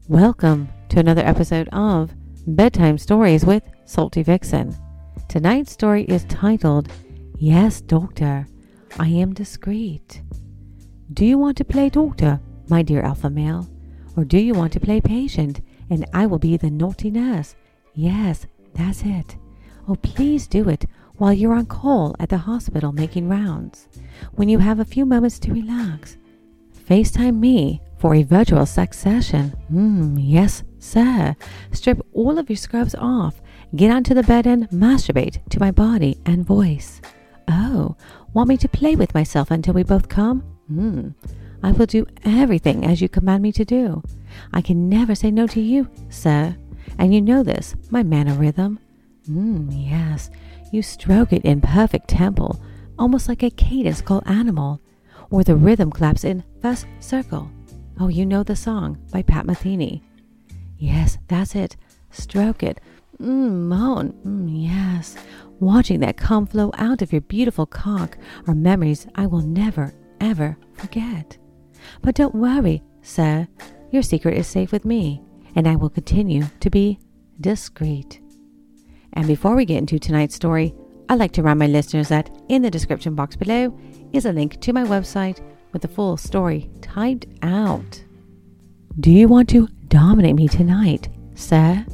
Welcome to another episode of Bedtime Stories with Salty Vixen. Tonight's story is titled, Yes, Doctor, I Am Discreet. Do you want to play doctor, my dear alpha male? Or do you want to play patient, and I will be the naughty nurse? Yes, that's it. Oh, please do it while you're on call at the hospital making rounds. When you have a few moments to relax, FaceTime me for a virtual sex session. Yes, sir. Strip all of your scrubs off. Get onto the bed and masturbate to my body and voice. Oh, want me to play with myself until we both come? I will do everything as you command me to do. I can never say no to you, sir. And you know this, my mannerism. Yes. You stroke it in perfect tempo, almost like a cadence called Animal, or the rhythm claps in First Circle. Oh, you know the song by Pat Metheny. Yes, that's it. Stroke it. Moan. Yes. Watching that cum flow out of your beautiful cock are memories I will never, ever forget. But don't worry, sir. Your secret is safe with me, and I will continue to be discreet. And before we get into tonight's story, I'd like to remind my listeners that in the description box below is a link to my website with the full story typed out. Do you want to dominate me tonight, sir?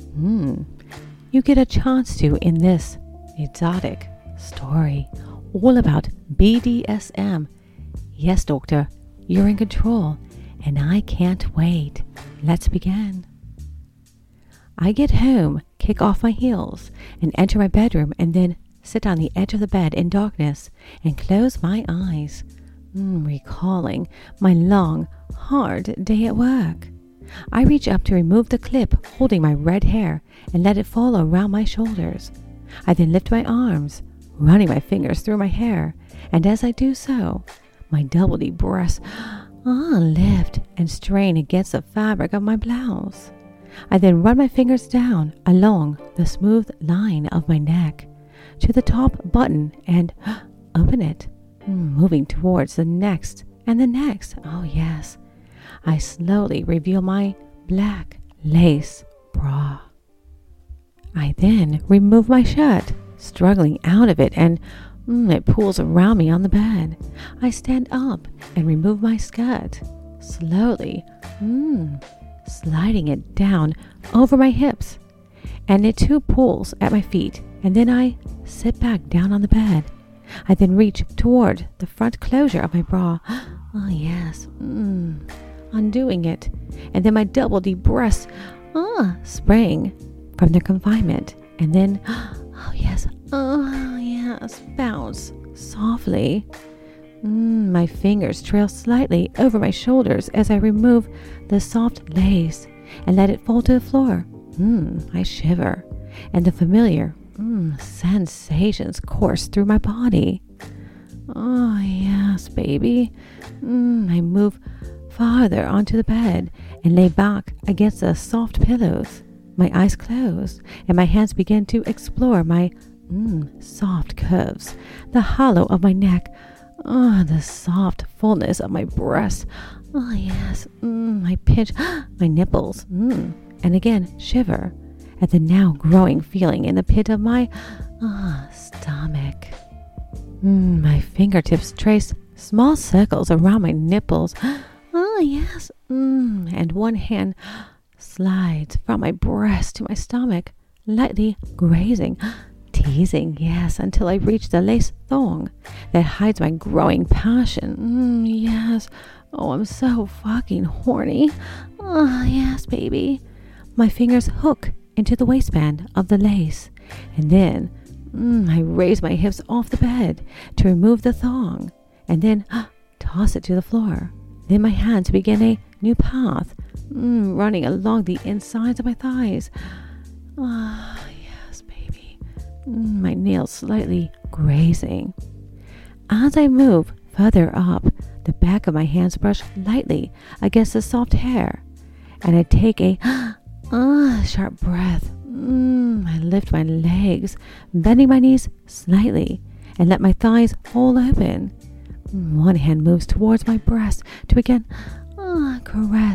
You get a chance to in this exotic story all about BDSM. Yes, doctor, you're in control, and I can't wait. Let's begin. I get home, kick off my heels, and enter my bedroom, and then sit on the edge of the bed in darkness and close my eyes, recalling my long, hard day at work. I reach up to remove the clip holding my red hair and let it fall around my shoulders. I then lift my arms, running my fingers through my hair, and as I do so, my double D breasts lift and strain against the fabric of my blouse. I then run my fingers down along the smooth line of my neck to the top button and open it, moving towards the next and the next. Oh yes, I slowly reveal my black lace bra. I then remove my shirt, struggling out of it, and it pulls around me on the bed. I stand up and remove my skirt, slowly, sliding it down over my hips, and it too pulls at my feet, and then I sit back down on the bed. I then reach toward the front closure of my bra. Oh yes, undoing it, and then my double D breasts spring from their confinement, and then oh yes, bounce softly. My fingers trail slightly over my shoulders as I remove the soft lace and let it fall to the floor. I shiver, and the familiar sensations course through my body. Oh yes, baby. I move farther onto the bed and lay back against the soft pillows. My eyes close, and my hands begin to explore my soft curves, the hollow of my neck, the soft fullness of my breast. Oh yes, I pinch my nipples, and again shiver at the now growing feeling in the pit of my stomach. My fingertips trace small circles around my nipples. Oh yes, and one hand slides from my breast to my stomach, lightly grazing, teasing, yes, until I reach the lace thong that hides my growing passion. Yes. Oh, I'm so fucking horny. Oh, yes, baby. My fingers hook into the waistband of the lace, and then I raise my hips off the bed to remove the thong, and then toss it to the floor. Then my hands begin a new path, running along the insides of my thighs. Ah, yes, baby. My nails slightly grazing. As I move further up, the back of my hands brush lightly against the soft hair, and I take a sharp breath. I lift my legs, bending my knees slightly, and let my thighs fall open. One hand moves towards my breast to again caress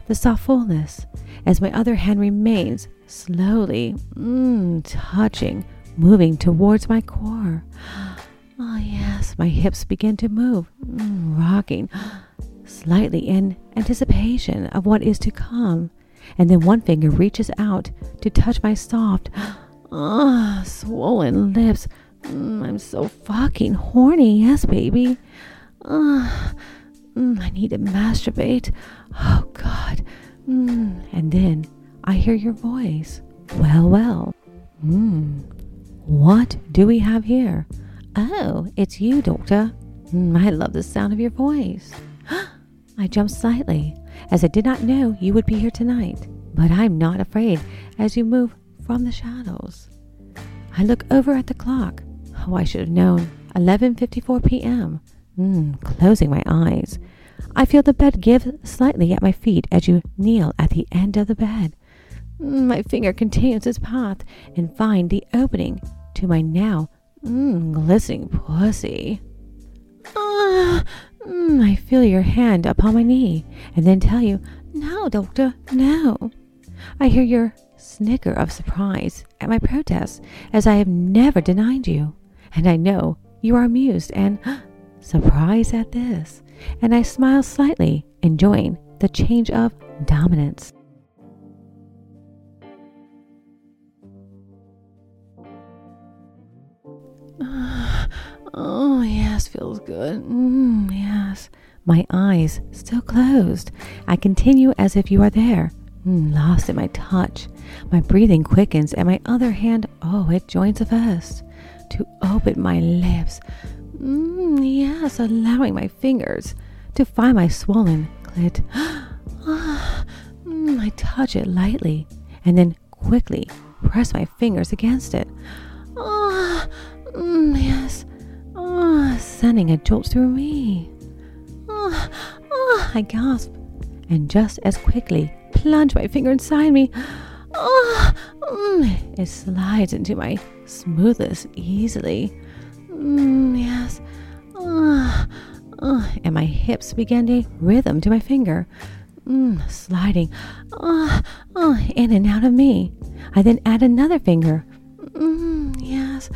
the soft fullness, as my other hand remains slowly touching, moving towards my core. Oh yes, my hips begin to move, rocking slightly in anticipation of what is to come. And then one finger reaches out to touch my soft, swollen lips. I'm so fucking horny, yes, baby. I need to masturbate. Oh, God. And then I hear your voice. Well. What do we have here? Oh, it's you, Doctor. I love the sound of your voice. I jumped slightly, as I did not know you would be here tonight. But I'm not afraid as you move from the shadows. I look over at the clock. Oh, I should have known. 11:54 p.m. Closing my eyes. I feel the bed give slightly at my feet as you kneel at the end of the bed. My finger continues its path and find the opening to my now glistening pussy. I feel your hand upon my knee and then tell you, no, Doctor, no. I hear your snicker of surprise at my protest, as I have never denied you. And I know you are amused and surprised at this. And I smile slightly, enjoying the change of dominance. Oh, yes, feels good. Yes. My eyes still closed. I continue as if you are there, lost in my touch. My breathing quickens and my other hand, it joins the first to open my lips. Yes, allowing my fingers to find my swollen clit. I touch it lightly and then quickly press my fingers against it. Yes. Sending a jolt through me. I gasp and just as quickly plunge my finger inside me. It slides into my smoothness easily. Yes. And my hips begin a rhythm to my finger, sliding in and out of me. I then add another finger. Yes.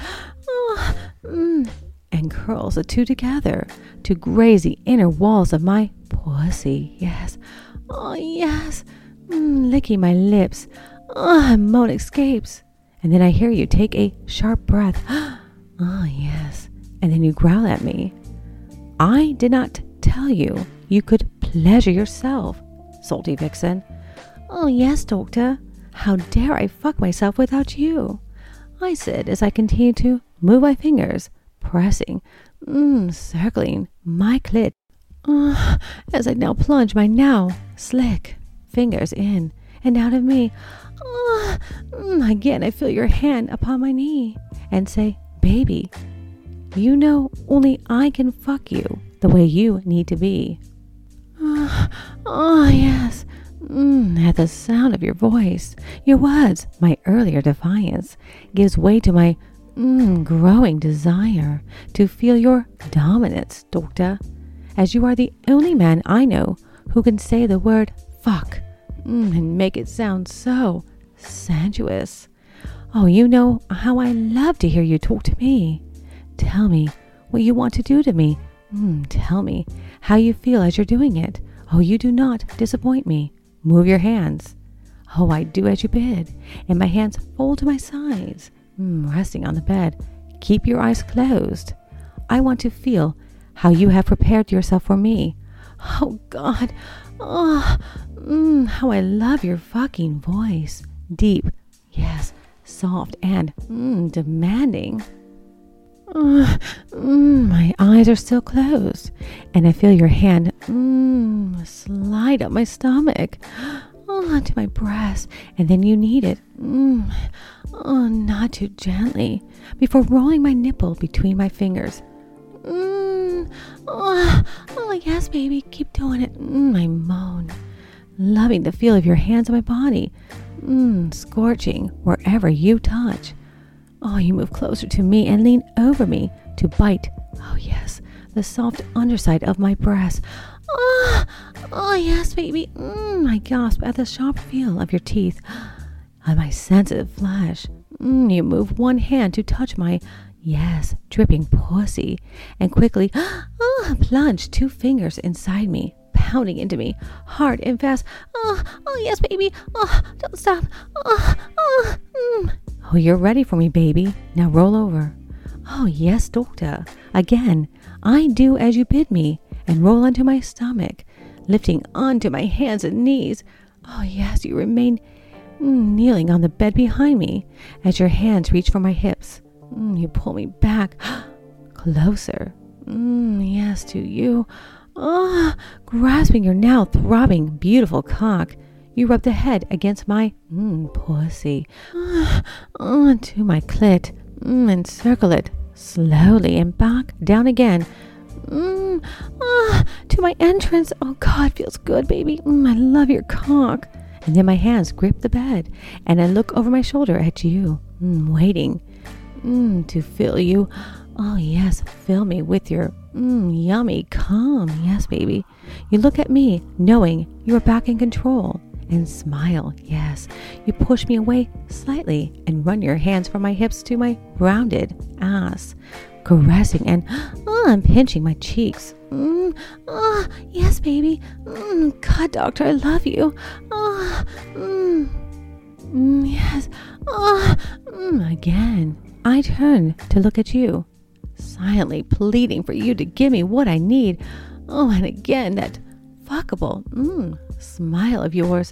And curls the two together to graze the inner walls of my pussy. Yes. Yes. Licking my lips. A moan escapes. And then I hear you take a sharp breath. Yes. And then you growl at me. I did not tell you you could pleasure yourself, Salty Vixen. Oh, yes, Doctor. How dare I fuck myself without you? I said as I continued to move my fingers, pressing, circling my clit, as I now plunge my now slick fingers in and out of me. Again, I feel your hand upon my knee and say, baby, you know only I can fuck you the way you need to be. Yes. At the sound of your voice, your words, my earlier defiance, gives way to my growing desire to feel your dominance, Doctor, as you are the only man I know who can say the word fuck and make it sound so sensuous. Oh, you know how I love to hear you talk to me. Tell me what you want to do to me. Tell me how you feel as you're doing it. Oh, you do not disappoint me. Move your hands. Oh, I do as you bid, and my hands fold to my sides, resting on the bed. Keep your eyes closed. I want to feel how you have prepared yourself for me. Oh, God. How I love your fucking voice. Deep, yes, soft, and demanding. My eyes are still closed, and I feel your hand slide up my stomach, onto my breast, and then you knead it, not too gently, before rolling my nipple between my fingers. Yes, baby, keep doing it. I moan, loving the feel of your hands on my body, scorching wherever you touch. Oh, you move closer to me and lean over me to bite, oh yes, the soft underside of my breast. Oh, yes, baby. I gasp at the sharp feel of your teeth on my sensitive flesh. You move one hand to touch my, yes, dripping pussy, and quickly plunge 2 fingers inside me, pounding into me, hard and fast. Oh, yes, baby. Oh, don't stop. Oh, you're ready for me, baby. Now roll over. Oh, yes, doctor. Again, I do as you bid me, and roll onto my stomach, lifting onto my hands and knees. Oh, yes, you remain kneeling on the bed behind me. As your hands reach for my hips, you pull me back, closer. Yes, to you. Grasping your now throbbing, beautiful cock, you rub the head against my pussy, onto my clit, and circle it slowly and back down again, to my entrance. Oh, God, feels good, baby. I love your cock. And then my hands grip the bed, and I look over my shoulder at you, waiting to fill you. Oh, yes, fill me with your yummy cum. Yes, baby. You look at me, knowing you are back in control, and smile. Yes, you push me away slightly and run your hands from my hips to my rounded ass, caressing and pinching my cheeks. Yes, baby. God, doctor, I love you. Yes. Again, I turn to look at you, silently pleading for you to give me what I need. Oh, and again, that fuckable smile of yours.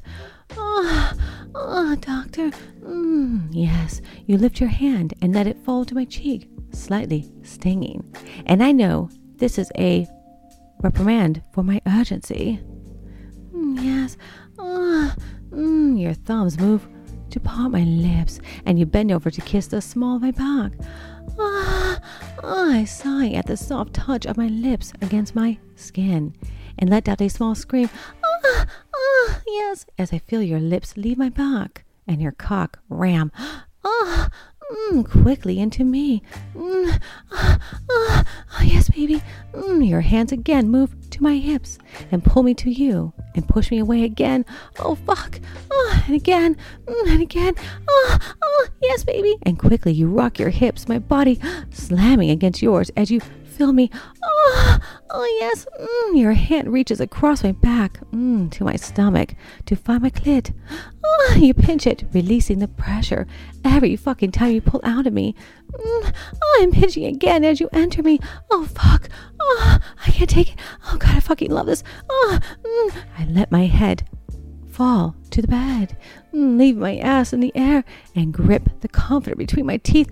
Doctor. Yes, you lift your hand and let it fall to my cheek, slightly stinging. And I know this is a reprimand for my urgency. Yes. Your thumbs move to part my lips, and you bend over to kiss the small of my back. I sigh at the soft touch of my lips against my skin, and let out a small scream. Yes, as I feel your lips leave my back, and your cock ram quickly into me. Yes, baby. Your hands again move to my hips and pull me to you and push me away again. Oh, fuck. And again. And again. Yes, baby. And quickly you rock your hips, my body slamming against yours as you feel me. Yes. Your hand reaches across my back to my stomach to find my clit. You pinch it, releasing the pressure every fucking time you pull out of me. I'm pinching again as you enter me. Oh, fuck. I can't take it. Oh, God, I fucking love this. I let my head fall to the bed, leave my ass in the air, and grip the comforter between my teeth.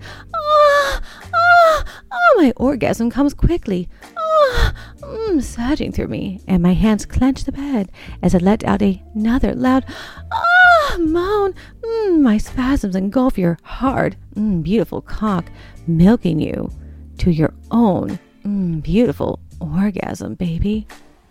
My orgasm comes quickly, surging through me, and my hands clench the bed as I let out another loud moan. My spasms engulf your hard, beautiful cock, milking you to your own beautiful orgasm, baby.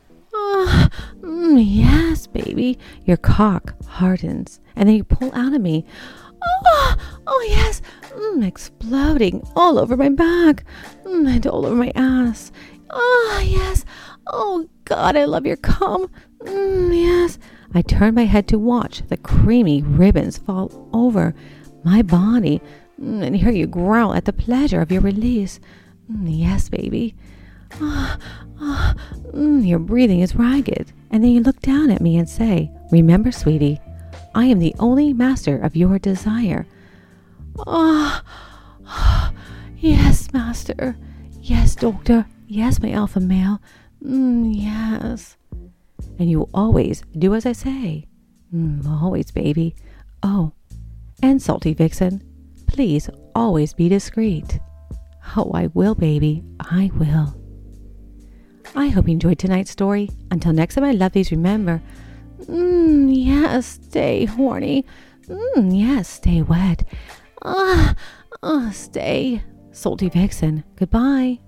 Yes, baby. Your cock hardens, and then you pull out of me. Oh, yes. Exploding all over my back and all over my ass. Yes. Oh, God, I love your cum. Yes. I turn my head to watch the creamy ribbons fall over my body and hear you growl at the pleasure of your release. Yes, baby. Your breathing is ragged, and then you look down at me and say, "Remember, sweetie, I am the only master of your desire." Yes, master. Yes, doctor. Yes, my alpha male. Yes. And you will always do as I say. Always, baby. Oh, and Salty Vixen, please always be discreet. Oh, I will, baby. I will. I hope you enjoyed tonight's story. Until next time, my lovelies, remember, yes, stay horny. Yes, stay wet. Stay Salty Vixen. Goodbye.